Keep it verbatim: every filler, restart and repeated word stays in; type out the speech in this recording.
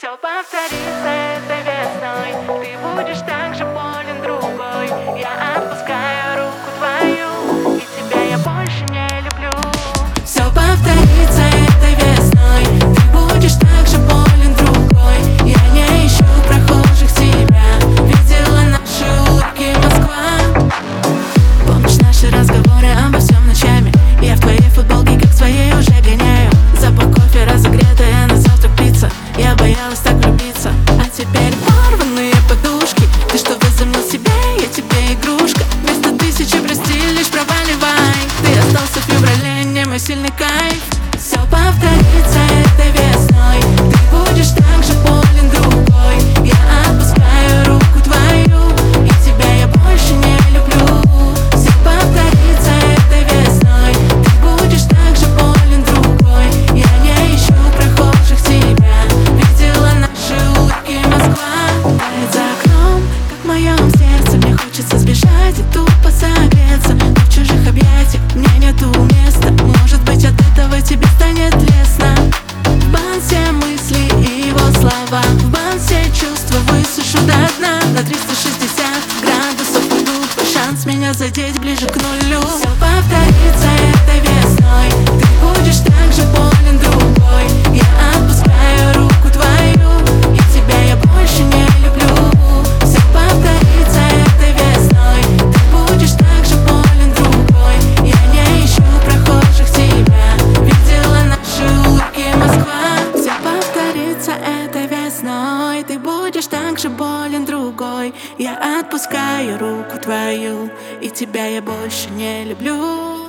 Все повторится этой весной, ты будешь так же болен другой. Я отпускаю руку твою, и тебя я больше не люблю. Все повторится этой весной, ты будешь так же болен другой. Я не ищу прохожих тебя, видела наши улыбки Москва. Помнишь наши разговоры обо всем ночами? Я в твоей футболке как в своей уже гоняю. Запах кофе, разогретая на завтрак пицца. Я боялась так влюбиться, а теперь порванные подушки. Ты что возомнил себе, я тебе игрушка. Вместо тысячи прости, лишь проваливай. Ты остался в феврале, не мой сильный кайф. Все повторится этой весной, ты будешь так же болен другой. Я отпускаю руку твою, и тебя я больше не люблю. Все повторится этой весной, ты будешь так же болен другой. Я не ищу прохожих тебя, видела наши улыбки Москва. Тает за окном, как в моем сердце. Мне хочется сбежать и тупо согреться, но в чужих объятиях мне нету места. Может быть, от этого тебе станет лестно. В бан все мысли и его слова, в бан все чувства высушу до дна. На триста шестьдесят градусов уйду, шанс меня задеть ближе к нулю. Все повторится этой весной, ты будешь так же болен другой. Я отпускаю руку твою, и тебя я больше не люблю. Все повторится этой весной, ты будешь так же болен другой. Я не ищу прохожих тебя, видела наши улыбки Москва. Все повторится этой весной, ты будешь так же болен другой. Я отпускаю руку твою, и тебя я больше не люблю.